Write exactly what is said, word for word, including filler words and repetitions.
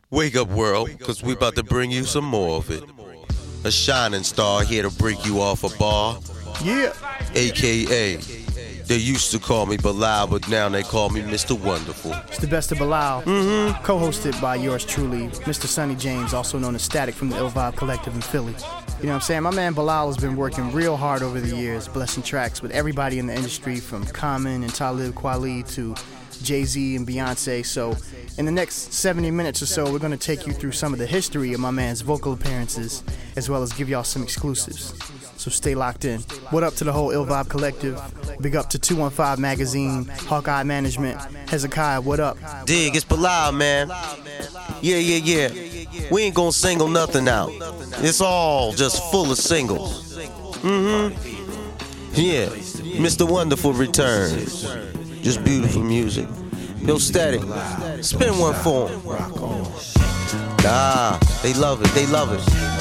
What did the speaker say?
Wake up, world, because we about to bring you some more of it. A shining star here to break you off a bar. Yeah. A K A They used to call me Bilal, but now they call me Mister Wonderful. It's the best of Bilal. Mm-hmm. Co-hosted by yours truly, Mister Sonny James, also known as Static from the Ill Vibe Collective in Philly. You know what I'm saying? My man Bilal has been working real hard over the years, blessing tracks with everybody in the industry, from Common and Talib Kweli to Jay-Z and Beyonce. So in the next seventy minutes or so, we're going to take you through some of the history of my man's vocal appearances, as well as give y'all some exclusives. So stay locked in. What up to the whole Ill Vibe Collective? Big up to two one five Magazine, Hawkeye Management, Hezekiah, what up? Dig, it's Bilal, man. Yeah, yeah, yeah. We ain't gonna single nothing out. It's all just full of singles. Mm-hmm. Yeah, Mister Wonderful returns. Just beautiful music. Yo, Static, spin one for 'em. Nah, they love it, they love it.